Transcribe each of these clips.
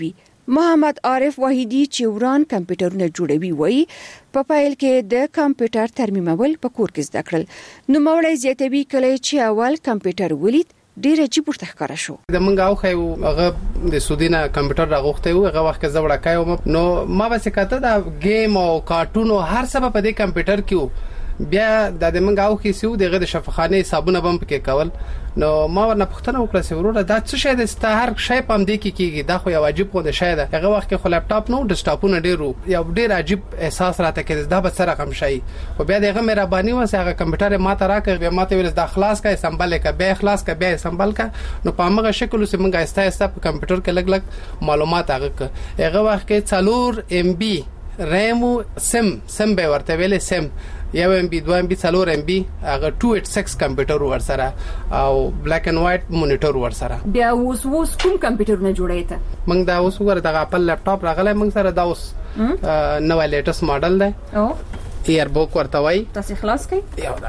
وي. محمد عارف واحدی چې وران کمپیوټرونه جوړوي وایي په پیل کې د کمپیوټر ترمیمول په کور کې زده کړل. نو موړی زیاتوي کله چې اول کمپیوټر ولید ډیر عجیب ورته ښکاره شو. د منګ او خو هغه د سودینه کمپیوټر راغوخته و هغه وخت زوړه کایم نو ما به سکته د گیم او کارټون او هر څه په دې کمپیوټر کې بیا د منګ او کې سیو دغه د شفاخانه حسابونه بم پکې کول. نو ما ورنه پښتنه وکړه چې وروره دا څه شی د ستهر شی پم دی کېږي دا خو یو عجیب خو د شی ده. هغه وخت کې خو لپټاپ نو ډیسکټاپونه ډیرو یو ډیر عجیب احساس راته کې دا به سره رقم شي او بیا دغه مهرباني وسه هغه کمپیوټر ما ته راکړ بیا ما ته ویل دا خلاص کا سمبل کا بیا خلاص کا بیا سمبل کا نو په هغه شکل سه مونږه استا په کمپیوټر کې لګ لګ معلومات هغه وخت کې 4 MB ریم سم به ورته ویلې سم یو MB 2 MB 4 MB هغه 286 کمپیوټر ور سره او بلیک اینڈ وایټ مونیټر ور سره. بیا اوس کوم کمپیوټرونه جوړی ته موږ دا اوس ور دغه خپل لپټاپ راغلی موږ سره دا اوس نو لیټست ماډل دی او ایئر بوک ورته وای تاسو خلاص کړئ یو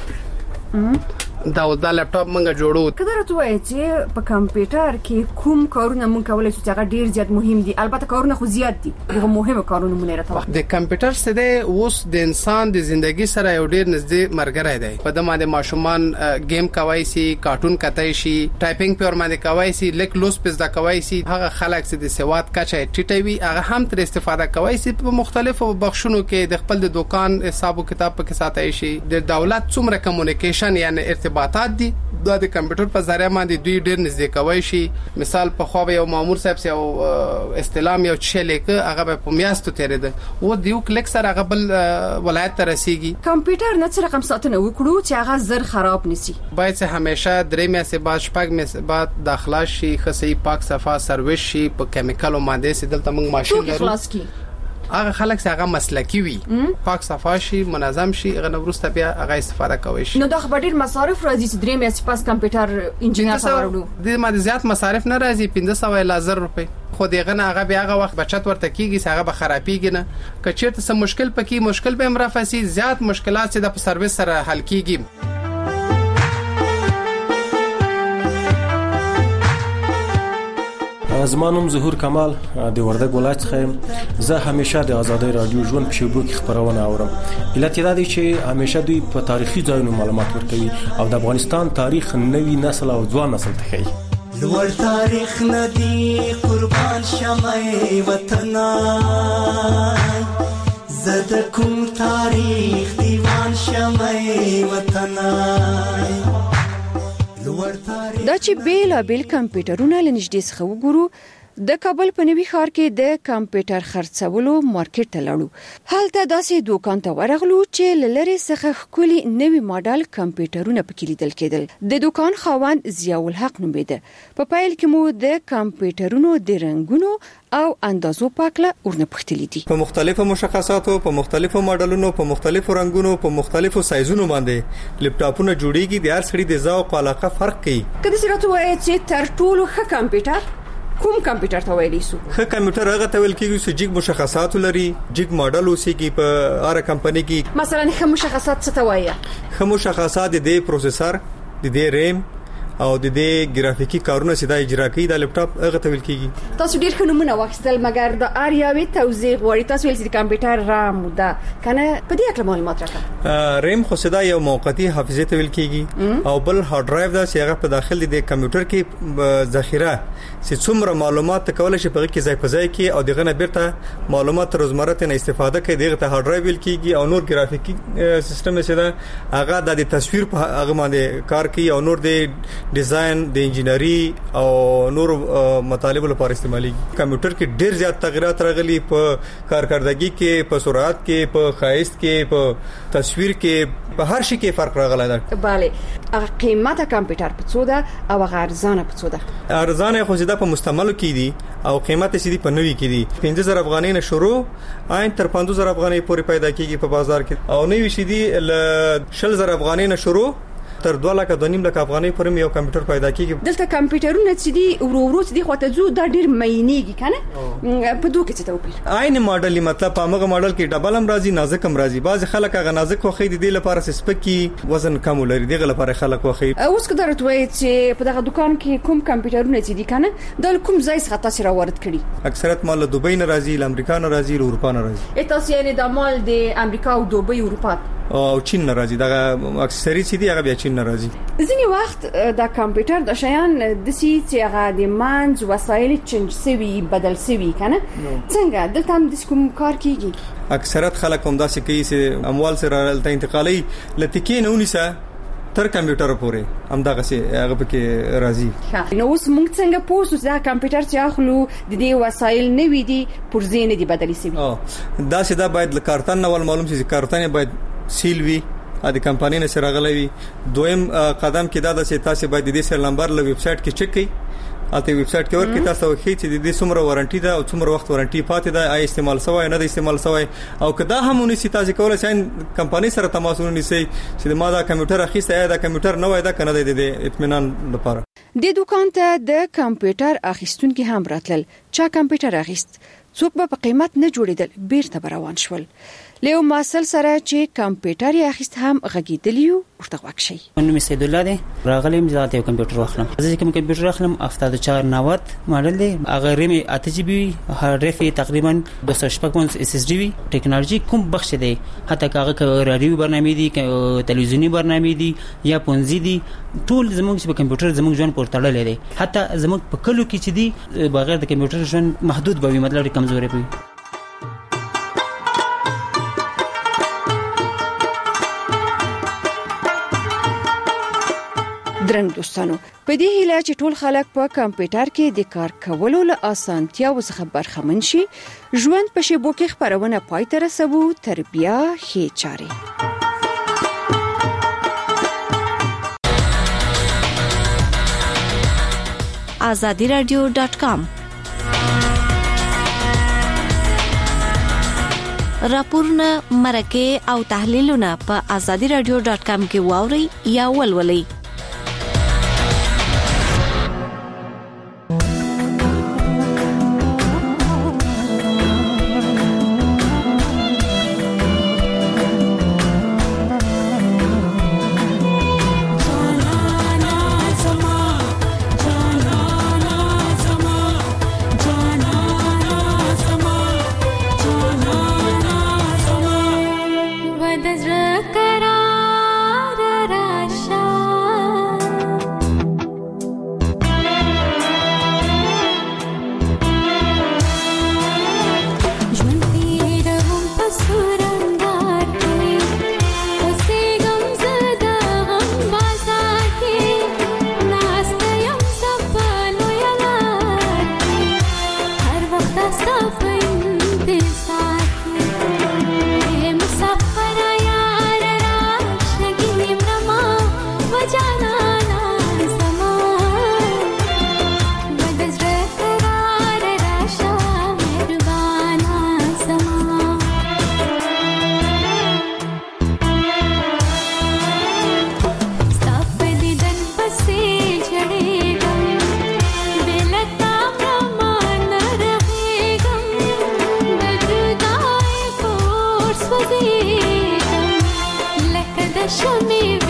دا لپټاپ موږ جوړو. کله راته وای چې په کمپیوټر کې کوم کارونه موږ کولای شو چې هغه ډیر زیات مهم دي. البته کارونه خو زیات دي هغه مهمه کارونه مونږ راته د کمپیوټر سره اوس د انسان د ژوندۍ سره یو ډیر نږدې مرګره دی. په دمه د ماشومان گیم کوي سي کارټون کتای شي ټایپینګ پر باندې کوي سي لیک لوس پز دا کوي سي هغه خلک چې د سواد کچه ټیټوي هغه هم تر استفاده کوي سي په مختلفو بخښونو کې د خپل د دکان حساب او کتاب په کې ساتي شي. د دولت څومره کمیونیکیشن یعنی ارتباطات دي د کمپیوټر په ذریعہ باندې دوی ډیر نږدې کوي شي. مثال په خو یو مامور صاحب سي او استلام یو چې لیکه هغه په میاستو تیرې ده او دیو کلیک سره هغه بل ولایت ته رسیږي. کمپیوټر نه څه رقم ساتنه وکړو چې هغه زر خراب نشي. باید چې همیشه درې میاشتې بعد شپږ میاشتې بعد داخله شي خصي پاک صفه سرویس شي په کیمیکل او ماده سي دلته موږ ماشين لرو. هغه خلک چې هغه مسلکی وي پاک صفه شي منظم شي هغه نورسته بیا هغه استفاده کوي شي. نو دا خبر ډیر مصارف راځي چې درې میاشتې پاس کمپیوټر انجینر سره د ماده زیات مصارف نه راځي 500 الا 1000 روپے خو دغه نه هغه بیا هغه وخت بچت ورته کیږي چې هغه به خرابېږي نه کچېرته سم مشکل پکې مشکل به مرافسي زیات مشکلات چې د سرویس سره حل کیږي. زمانم ظهور کمال د وردګ ولایت څخه زه همیشه د آزادۍ رادیو ژوند په شبکې کې خبرونه اورم. علت دا دی چې همیشه دوی په تاریخي ځایونو معلومات ورکوي او د افغانستان تاریخ نوی نسل او ځوان نسل ته ښیي. لوړ تاریخ ندی قربان شمه وطن زد کوم تاریخ دیوان شمه وطن. دا چې بیل کمپیوټرونه لنږدې څخه وګورو د کابل په نوي ښار کې د کمپیوټر خرڅولو مارکیټ ته لاړو. هلته داسې دوکان ته ورغلو چې لری څخه خولي نوي ماډل کمپیوټرونه پکې لیدل کېدل. د دوکان خاوند ضیاء الحق نومېده. په پیل کې مو د کمپیوټرونو د رنګونو او اندازو پاکله ورنه پختلې دي. په مختلفو مشخصاتو په مختلفو ماډلونو په مختلفو رنگونو په مختلفو سایزونو باندې لپټاپونه جوړیږي. د هر سړي د ذوق او علاقه فرق کوي. کله چې راته وایي چې تر ټولو ښه کمپیوټر کوم کمپیوټر ته ویلی سو؟ ښه کمپیوټر هغه ته ویل کېږي چې جګ مشخصات لري جګ ماډل اوسېږي په هر کمپنۍ کې. مثلا ښه مشخصات څه ته وایي؟ ښه مشخصات د پروسیسور د دې ریم او د دې ګرافیکي کارونه سیده اجرا کوي. د لپټاپ هغه ته ویل کېږي. تاسو ډیر ښه نومونه واخیستل مګر د اریاوي توضیح غواړي. تاسو ویل چې کمپیوټر رام ده کنه په دې اړه معلومات راکړه. ریم خو سیده یو موقتی حافظه ته ویل کېږي او بل هارد ډرایو دا چې هغه په داخل د کمپیوټر کې ذخیره چې څومره معلومات کولای شي په کې ځای په ځای کې او دغه نه بیرته معلومات روزمره ته استفاده کوي. دغه ته هارد ډرایو ویل کېږي او نور ګرافیکي سیستم چې دا هغه د تصویر په هغه باندې کار کوي او نور د ډیزاین د انجینری او نور مطالب لپاره استعمالي. کمپیوټر کې ډیر زیات تغیرات راغلي په کارکردګي کې په سرعت کې په خایست کې په تصویر کې په هر شي کې فرق راغلی دی. bale هغه قیمت کمپیوټر په څو ده او هغه ارزانه په څو ده؟ ارزانه خو زیاده په مستعملو کې دي او قیمت یې په نوي کې دي. 15000 افغانۍ نه شروع عین تر 15000 افغانۍ پورې پیدا کیږي په بازار کې او نوي شي دي ل 10000 افغانۍ نه شروع تر 2.5 لک افغانۍ پورې یو کمپیوټر پیدا کیږي. دلته کمپیوټرونه چې دی ورو چې دی خواته زو دا ډیر مینېږي کنه په دوه کې څه توپیر عین ماډل مطلب په هغه ماډل کې ډبل هم راځي نازک هم راځي. بعض خلک هغه نازک خوخي دي لپاره سپکی وزن کم لري دغه لپاره خلک خوخي. اوس که درته وایي چې په دغه دکان کې کوم کمپیوټرونه چې دی کنه د کوم ځای څخه تاسو راوړت کړي؟ اکثریت مال دوبۍ نه راځي، امریکا نه راځي، اروپا نه راځي. تاسو یې د مال د امریکا او دوبۍ اروپا او چین نه راځي. دا اکثری چې دی هغه بیا چین نه راځي. ځینې وخت دا کمپیوټر د شیان د سي چې هغه د منځ وسایل چنج سوي بدل سوي کنه څنګه دلته هم د کوم کار کیږي؟ اکثریت خلک هم داسې کوي چې اموال سره دلته انتقالي لتکې نه ونیسه تر کمپیوټر پورې هم دغه سي هغه پکې راځي. نو اوس موږ څنګه پوسو چې دا کمپیوټر چې اخلو د دې وسایل نه وي دي پرځین دي بدلی سوي؟ دا چې دا باید ل کارتن نو معلوم شي چې کارتن باید سیل وي د کمپنۍ نه سره غلوي. دویم قدم کې دا د تاسو باید د دې سر نمبر له ویب سټ کې چک کړئ. اته ویب سټ کې ورکې تاسو وخی چې د دې څومره وارنټي ده او څومره وخت وارنټي پاتې ده، آی استعمال سوی نه د استعمال سوی او کدا همونی سي تاسو کولای شئ کمپنۍ سره تماس ونیسئ چې ما دا کمپیوټر اخیسته یا دا کمپیوټر نه وای دا کنه د اطمینان لپاره. د دکان ته د کمپیوټر اخیستونکو هم راتلل. چا کمپیوټر اخیست څوک به په قیمت نه جوړیدل بیرته روان شول. لیو ماسل سره چې کمپیوټر یې اخیست هم غږیدلیو ورته واکشي. نو سید الله دی راغلم ځات یو کمپیوټر واخلم. زه کوم کمپیوټر واخلم 7490 ماډل دی. هغه ریم 8GB وي، هارد ډرایو تقریبا 256 SSD وي. ټیکنالوژي کوم بخش دی حتی هغه رادیو برنامه دي، تلویزیونی برنامه دي یا پونزي دي، ټول زموږ په کمپیوټر زموږ ژوند پورې تړلې دي. حتی زموږ په کلو کې چې دي بغیر د کمپیوټر ژوند محدود به مطلب کمزوري وي. درنګ دوستانو په دې هیله چې ټول خلک په کمپیوټر کې د کار کولو له اسانتیاو څخه برخمن شي، ژوند په شیبو کې خبرونه پای ته رسوو. تربیه ښې چارې. azadiradio.com راپورونه مرکه او تحلیلونه په azadiradio.com کې واوري یا ولولئ. Show me